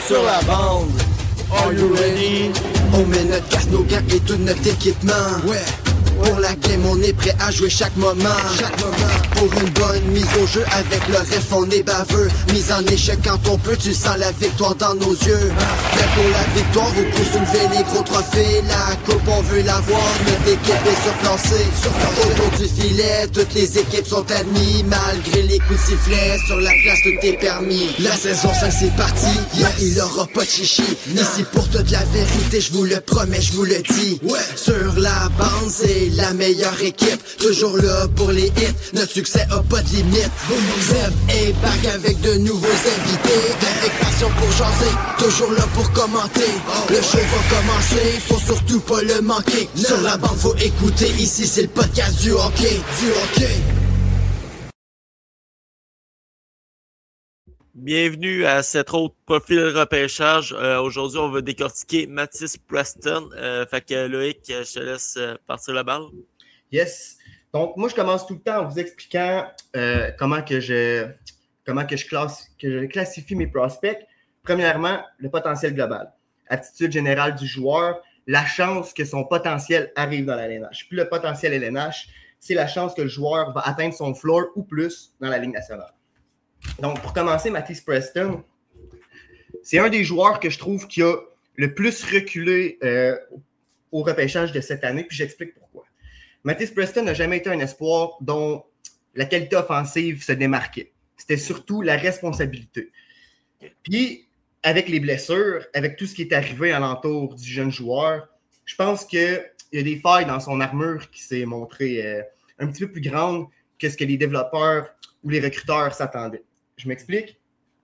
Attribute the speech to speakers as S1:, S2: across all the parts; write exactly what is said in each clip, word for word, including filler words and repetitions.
S1: sur la bande. Are you ready? On met notre casque, nos gants et tout notre équipement. Ouais. Pour la game, on est prêt à jouer chaque moment. Chaque moment. Pour une bonne mise au jeu, avec le ref, on est baveux. Mise en échec quand on peut, tu sens la victoire dans nos yeux. Prêt pour la victoire, ou pour soulever les gros trophées. La coupe, on veut l'avoir, notre équipe est surclassée. Autour du filet, toutes les équipes sont admises. Malgré les coups de sifflet, sur la place, tout est permis. La saison cinq, c'est parti, yeah, il aura pas de chichi. Ici pour toute la vérité, je vous le promets, je vous le dis. Sur la bande, c'est la meilleure équipe, toujours là pour les hits, notre succès a pas de limite. Zeb est back avec de nouveaux invités, avec passion pour jaser, toujours là pour commenter. Le show va commencer, faut surtout pas le manquer. Sur la bande faut écouter, ici c'est le podcast du hockey, du hockey.
S2: Bienvenue à cet autre profil repêchage. Euh, aujourd'hui, on va décortiquer Mathis Preston. Euh, fait que Loïc, je te laisse partir la balle.
S3: Yes. Donc, moi, je commence tout le temps en vous expliquant euh, comment que je comment que je classe, que je classifie mes prospects. Premièrement, le potentiel global. Aptitude générale du joueur, la chance que son potentiel arrive dans la L N H. Puis le potentiel L N H, c'est la chance que le joueur va atteindre son floor ou plus dans la Ligue nationale. Donc, pour commencer, Mathis Preston, c'est un des joueurs que je trouve qui a le plus reculé euh, au repêchage de cette année, puis j'explique pourquoi. Mathis Preston n'a jamais été un espoir dont la qualité offensive se démarquait. C'était surtout la responsabilité. Puis, avec les blessures, avec tout ce qui est arrivé alentour du jeune joueur, je pense qu'il y a des failles dans son armure qui s'est montrée euh, un petit peu plus grande que ce que les développeurs ou les recruteurs s'attendaient. Je m'explique.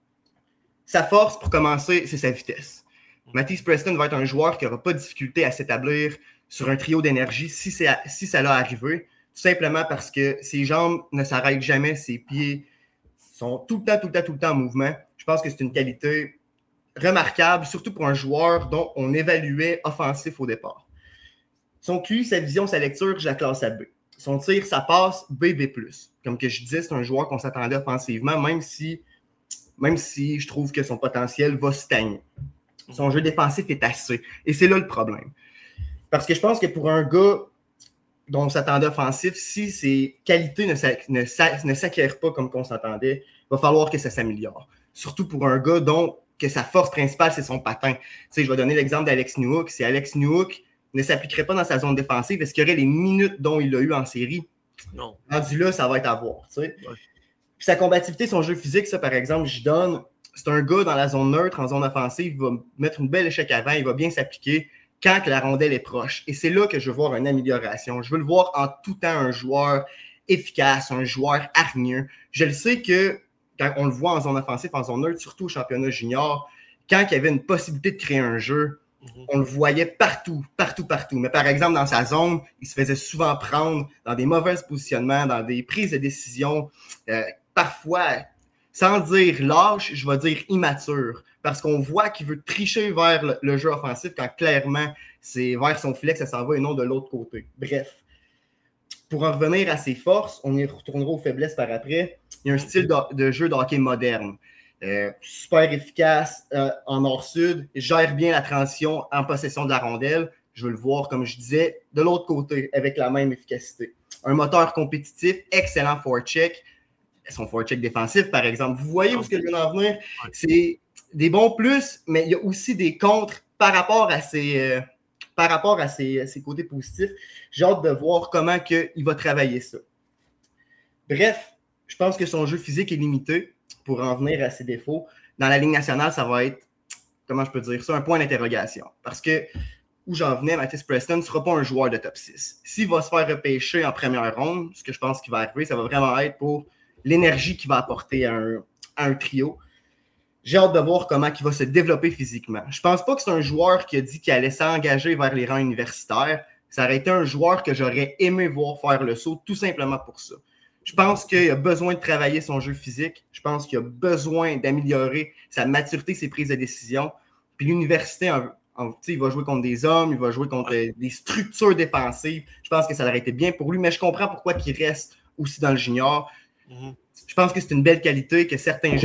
S3: Sa force, pour commencer, c'est sa vitesse. Mathis Preston va être un joueur qui n'aura pas de difficulté à s'établir sur un trio d'énergie si, c'est, si ça l'a arrivé, tout simplement parce que ses jambes ne s'arrêtent jamais, ses pieds sont tout le temps, tout le temps, tout le temps en mouvement. Je pense que c'est une qualité remarquable, surtout pour un joueur dont on évaluait offensif au départ. Son Q I, sa vision, sa lecture, je la classe à B. Son tir, ça passe B B plus. Comme que je disais, c'est un joueur qu'on s'attendait offensivement, même si, même si je trouve que son potentiel va stagner. Son jeu défensif est assez. Et c'est là le problème. Parce que je pense que pour un gars dont on s'attendait offensif, si ses qualités ne, ne, ne s'acquièrent pas comme qu'on s'attendait, il va falloir que ça s'améliore. Surtout pour un gars dont que sa force principale, c'est son patin. Tu sais, je vais donner l'exemple d'Alex Newhook. Si Alex Newhook ne s'appliquerait pas dans sa zone défensive, est-ce qu'il y aurait les minutes dont il a eu en série?
S2: Non.
S3: Rendu là, ça va être à voir. Tu sais. Ouais. Puis sa combativité, son jeu physique, ça, par exemple, je donne, c'est un gars dans la zone neutre, en zone offensive, il va mettre une belle échec avant, il va bien s'appliquer quand que la rondelle est proche. Et c'est là que je veux voir une amélioration. Je veux le voir en tout temps un joueur efficace, un joueur hargneux. Je le sais que quand on le voit en zone offensive, en zone neutre, surtout au championnat junior, quand il y avait une possibilité de créer un jeu, on le voyait partout, partout, partout. Mais par exemple, dans sa zone, il se faisait souvent prendre dans des mauvais positionnements, dans des prises de décision, euh, parfois, sans dire lâche, je vais dire immature. Parce qu'on voit qu'il veut tricher vers le, le jeu offensif quand clairement, c'est vers son filet que ça s'en va et non de l'autre côté. Bref, pour en revenir à ses forces, on y retournera aux faiblesses par après. Il y a un style de, de jeu de hockey moderne. Euh, super efficace euh, en nord-sud, gère bien la transition en possession de la rondelle. Je veux le voir, comme je disais, de l'autre côté, avec la même efficacité. Un moteur compétitif, excellent forecheck. Son forecheck défensif, par exemple. Vous voyez où ce que je veux en venir? C'est des bons plus, mais il y a aussi des contres par rapport à ses, euh, par rapport à ses, ses côtés positifs. J'ai hâte de voir comment que il va travailler ça. Bref, je pense que son jeu physique est limité. Pour en venir à ses défauts, dans la Ligue nationale, ça va être, comment je peux dire ça, un point d'interrogation. Parce que, où j'en venais, Mathis Preston ne sera pas un joueur de top six. S'il va se faire repêcher en première ronde, ce que je pense qu'il va arriver, ça va vraiment être pour l'énergie qu'il va apporter à un, à un trio. J'ai hâte de voir comment il va se développer physiquement. Je pense pas que c'est un joueur qui a dit qu'il allait s'engager vers les rangs universitaires. Ça aurait été un joueur que j'aurais aimé voir faire le saut, tout simplement pour ça. Je pense qu'il a besoin de travailler son jeu physique. Je pense qu'il a besoin d'améliorer sa maturité, ses prises de décision. Puis l'université, en, en, il va jouer contre des hommes, il va jouer contre euh, des structures défensives. Je pense que ça aurait été bien pour lui, mais je comprends pourquoi il reste aussi dans le junior. Mm-hmm. Je pense que c'est une belle qualité que certains jeunes n'ont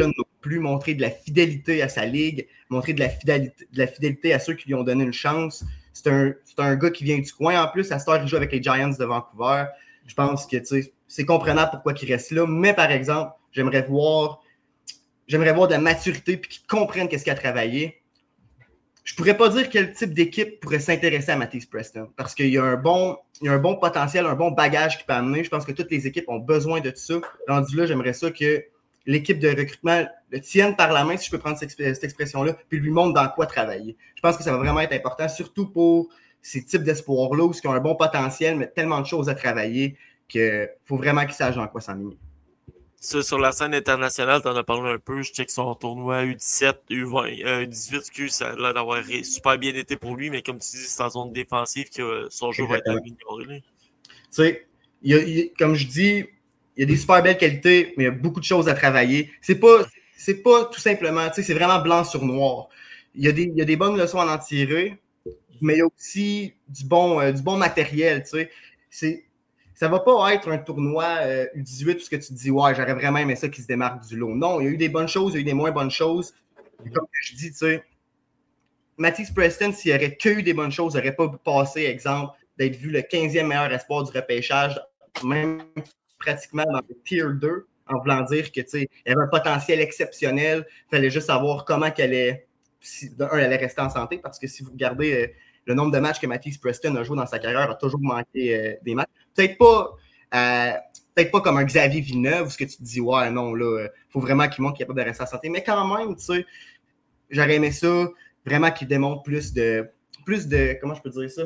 S3: plus, montrer de la fidélité à sa ligue, montrer de la fidélité, de la fidélité à ceux qui lui ont donné une chance. C'est un, c'est un gars qui vient du coin. En plus, à cette heure, il joue avec les Giants de Vancouver. Je pense que c'est comprenable pourquoi il reste là. Mais par exemple, j'aimerais voir, j'aimerais voir de la maturité et qu'il comprenne qu'est-ce qu'il a travaillé. Je ne pourrais pas dire quel type d'équipe pourrait s'intéresser à Matisse Preston parce qu'il y a un bon, il y a un bon potentiel, un bon bagage qu'il peut amener. Je pense que toutes les équipes ont besoin de tout ça. Rendu là, j'aimerais ça que l'équipe de recrutement le tienne par la main, si je peux prendre cette, cette expression-là, puis lui montre dans quoi travailler. Je pense que ça va vraiment être important, surtout pour ces types d'espoirs-là où ils ont un bon potentiel, mais tellement de choses à travailler qu'il faut vraiment qu'ils sachent dans quoi s'enligner.
S2: Ça, sur la scène internationale, tu en as parlé un peu. Je check son tournoi U dix-sept, U vingt, euh, U dix-huit, excuse, ça a l'air d'avoir super bien été pour lui, mais comme tu dis, c'est en zone défensive que son jeu Exactement. va être amélioré.
S3: Tu sais, il y a, il, comme je dis, il y a des super belles qualités, mais il y a beaucoup de choses à travailler. C'est pas, c'est pas tout simplement, tu sais, c'est vraiment blanc sur noir. Il y a des, il y a des bonnes leçons à en tirer, mais il y a aussi du bon, euh, du bon matériel, tu sais. C'est, ça va pas être un tournoi euh, U dix-huit où ce que tu te dis, ouais, j'aurais vraiment aimé ça qui se démarque du lot. Non, il y a eu des bonnes choses, il y a eu des moins bonnes choses. Et comme je dis, tu sais, Matisse Preston, s'il n'y aurait que eu des bonnes choses, n'aurait pas passé, exemple, d'être vu le quinzième meilleur espoir du repêchage, même pratiquement dans le tier deux, en voulant dire que, tu sais, il y avait un potentiel exceptionnel. Il fallait juste savoir comment qu'elle est, si, d'un, elle allait rester en santé, parce que si vous regardez euh, le nombre de matchs que Matisse Preston a joué dans sa carrière, a toujours manqué euh, des matchs. Peut-être pas, euh, peut-être pas comme un Xavier Villeneuve, où ce que tu te dis, ouais, non, là, il faut vraiment qu'il montre qu'il est capable de rester en santé. Mais quand même, tu sais, j'aurais aimé ça, vraiment qu'il démontre plus de, plus de, comment je peux dire ça?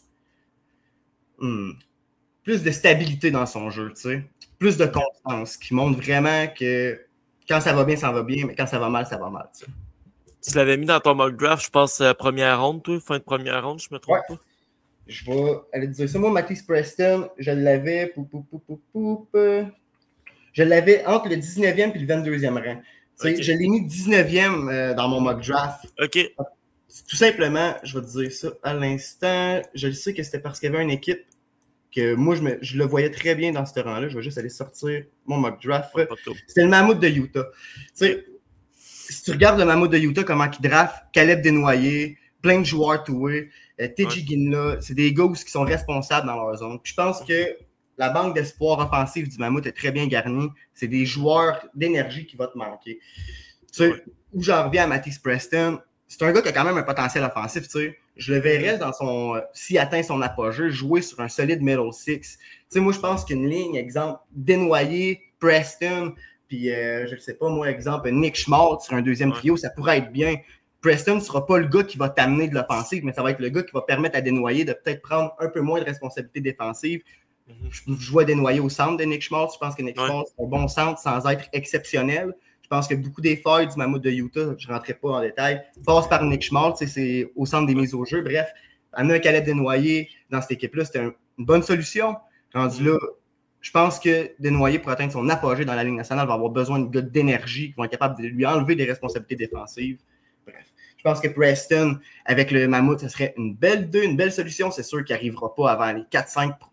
S3: Hmm. Plus de stabilité dans son jeu, tu sais. Plus de constance, qui montre vraiment que quand ça va bien, ça va bien, mais quand ça va mal, ça va mal, tu sais.
S2: Tu l'avais mis dans ton mock draft, je pense, euh, première ronde, toi, fin de première ronde, je me trompe
S3: ouais.
S2: pas.
S3: Je vais aller te dire ça. Moi, Matisse Preston, je l'avais poup, poup, poup, poup, poup, je l'avais entre le dix-neuvième et le vingt-deuxième rang. Okay. Je l'ai mis dix-neuvième euh, dans mon mock draft.
S2: OK.
S3: Tout simplement, je vais te dire ça à l'instant. Je le sais que c'était parce qu'il y avait une équipe que moi, je, me, je le voyais très bien dans ce rang-là. Je vais juste aller sortir mon mock draft. C'était le Mammouth de Utah. Tu sais, si tu regardes le Mammouth de Utah, comment il draft, Caleb Desnoyers, plein de joueurs toués, euh, T J ouais. Ginla, c'est des gars qui sont responsables dans leur zone. Puis je pense que la banque d'espoir offensif du Mammouth est très bien garnie. C'est des joueurs d'énergie qui vont te manquer. Tu sais, ouais. Où j'en reviens à Matisse Preston, c'est un gars qui a quand même un potentiel offensif, tu sais. Je le verrais dans son, euh, s'il atteint son apogée, jouer sur un solide middle six. Tu sais, moi, je pense qu'une ligne, exemple, Desnoyers, Preston, puis euh, je ne sais pas, moi, exemple, Nick Schmaltz sur un deuxième trio, ouais. Ça pourrait être bien. Preston ne sera pas le gars qui va t'amener de l'offensive, mais ça va être le gars qui va permettre à Desnoyers de peut-être prendre un peu moins de responsabilités défensives. Mm-hmm. Je vois Desnoyers au centre de Nick Schmaltz. Je pense que Nick ouais. Schmaltz est un bon centre sans être exceptionnel. Je pense que beaucoup des failles du Mammouth de Utah, je ne rentrerai pas en détail, passent par Nick Schmaltz, c'est au centre des mises au jeu. Bref, amener un Caleb Desnoyers dans cette équipe-là, c'était un, une bonne solution. Rendu là, je pense que Desnoyers, pour atteindre son apogée dans la Ligue nationale, va avoir besoin de gars d'énergie qui vont être capables de lui enlever des responsabilités défensives. Bref, je pense que Preston, avec le Mammouth, ce serait une belle deux, une belle solution. C'est sûr qu'il n'arrivera pas avant les quatre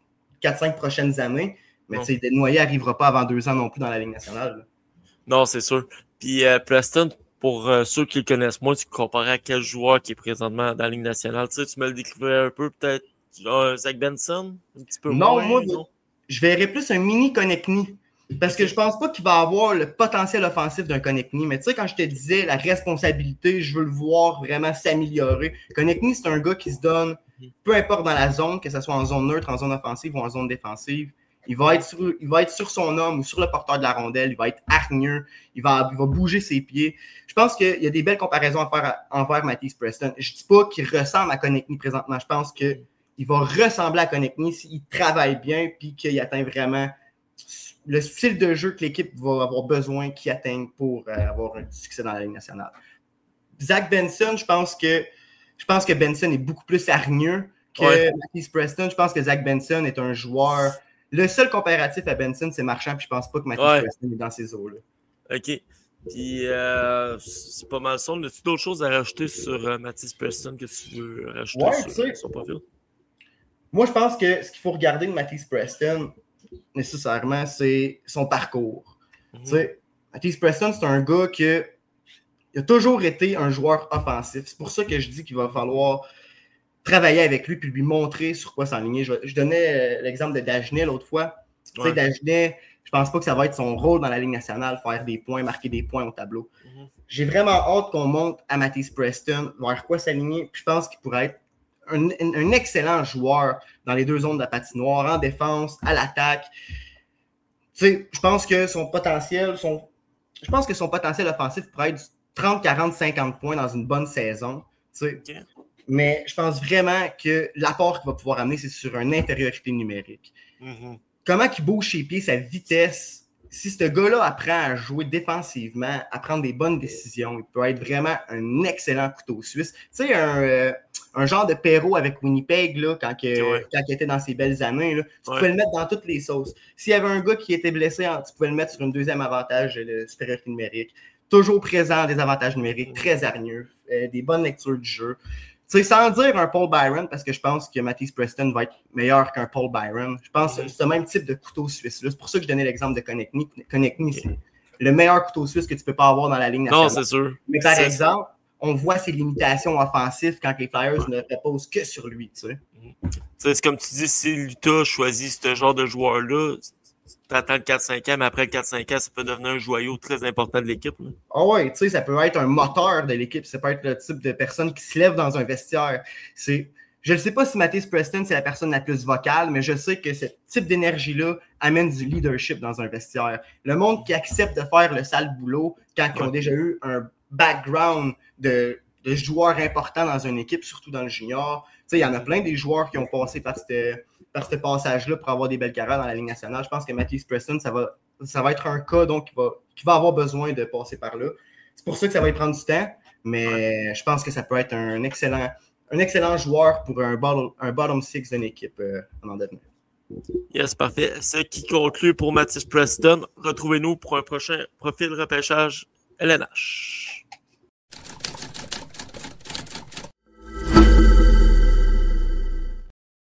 S3: cinq prochaines années, mais tu sais, Desnoyers n'arrivera pas avant deux ans non plus dans la Ligue nationale. Là.
S2: Non, c'est sûr. Puis euh, Preston, pour euh, ceux qui le connaissent moins, tu comparais à quel joueur qui est présentement dans la Ligue nationale? Tu sais, tu me le décrivais un peu, peut-être euh, Zach Benson? Un petit peu
S3: non,
S2: moins,
S3: moi,
S2: non?
S3: Je verrais plus un mini Konechny. Parce que je pense pas qu'il va avoir le potentiel offensif d'un Konechny. Mais tu sais, quand je te disais la responsabilité, je veux le voir vraiment s'améliorer. Konechny, c'est un gars qui se donne, peu importe dans la zone, que ce soit en zone neutre, en zone offensive ou en zone défensive. Il va, être sur, il va être sur son homme ou sur le porteur de la rondelle. Il va être hargneux. Il va, il va bouger ses pieds. Je pense qu'il y a des belles comparaisons à faire à, envers Matisse Preston. Je ne dis pas qu'il ressemble à Konechny présentement. Je pense qu'il va ressembler à Konechny s'il travaille bien et qu'il atteint vraiment le style de jeu que l'équipe va avoir besoin qu'il atteigne pour euh, avoir un succès dans la Ligue nationale. Zach Benson, je pense que, je pense que Benson est beaucoup plus hargneux que ouais. Matisse Preston. Je pense que Zach Benson est un joueur... Le seul comparatif à Benson, c'est Marchand, puis je pense pas que Matisse ouais. Preston est dans ces eaux-là.
S2: OK. Puis, euh, c'est pas mal ça. As-tu d'autres choses à rajouter sur euh, Matisse Preston que tu veux rajouter
S3: ouais,
S2: sur son profil?
S3: Moi, je pense que ce qu'il faut regarder de Matisse Preston, nécessairement, c'est son parcours. Mm-hmm. Tu sais, Matisse Preston, c'est un gars que il a toujours été un joueur offensif. C'est pour ça que je dis qu'il va falloir travailler avec lui puis lui montrer sur quoi s'enligner. Je, je donnais l'exemple de Dagenet l'autre fois. Ouais. Tu sais, Dagenet, je pense pas que ça va être son rôle dans la Ligue nationale, faire des points, marquer des points au tableau. Mm-hmm. J'ai vraiment hâte qu'on monte à Matisse Preston, vers quoi s'aligner. Puis je pense qu'il pourrait être un, un, un excellent joueur dans les deux zones de la patinoire, en défense, à l'attaque. Tu sais, je pense que son potentiel, son, je pense que son potentiel offensif pourrait être trente, quarante, cinquante points dans une bonne saison. Tu sais. Okay. Mais je pense vraiment que l'apport qu'il va pouvoir amener, c'est sur une infériorité numérique. Mm-hmm. Comment il bouge ses pieds, sa vitesse. Si ce gars-là apprend à jouer défensivement, à prendre des bonnes décisions, il peut être vraiment un excellent couteau suisse. Tu sais, un, euh, un genre de Perrault avec Winnipeg, là, quand, que, ouais. quand il était dans ses belles années, là, tu ouais. pouvais le mettre dans toutes les sauces. S'il y avait un gars qui était blessé, tu pouvais le mettre sur une deuxième avantage de supériorité numérique. Toujours présent, des avantages numériques, très hargneux, euh, des bonnes lectures du jeu. Tu sais, sans dire un Paul Byron, parce que je pense que Matisse Preston va être meilleur qu'un Paul Byron. Je pense que c'est le même type de couteau suisse-là. C'est pour ça que je donnais l'exemple de Konechny. Konechny, c'est le meilleur couteau suisse que tu peux pas avoir dans la Ligue nationale.
S2: Non, c'est sûr.
S3: Mais par
S2: c'est
S3: exemple, on voit ses limitations offensives quand les Flyers ne reposent que sur lui. Tu sais.
S2: C'est comme tu dis, si l'Utah choisit ce genre de joueur-là, tu attends le quatre cinq ans, mais après le quatre cinq ans, ça peut devenir un joyau très important de l'équipe.
S3: Ah oh ouais, tu sais, ça peut être un moteur de l'équipe. Ça peut être le type de personne qui se lève dans un vestiaire. C'est... Je ne sais pas si Matisse Preston, c'est la personne la plus vocale, mais je sais que ce type d'énergie-là amène du leadership dans un vestiaire. Le monde qui accepte de faire le sale boulot quand ouais. ils ont déjà eu un background de, de joueurs importants dans une équipe, surtout dans le junior. Tu sais, il y en a plein des joueurs qui ont passé par cette... par ce passage-là pour avoir des belles carrières dans la Ligue nationale. Je pense que Matisse Preston, ça va, ça va être un cas donc qui va, qui va avoir besoin de passer par là. C'est pour ça que ça va y prendre du temps, mais ouais. je pense que ça peut être un excellent, un excellent joueur pour un bottom, un bottom six d'une équipe euh, en devenir.
S2: Yes, parfait. Ce qui conclut pour Matisse Preston. Retrouvez-nous pour un prochain profil repêchage L N H.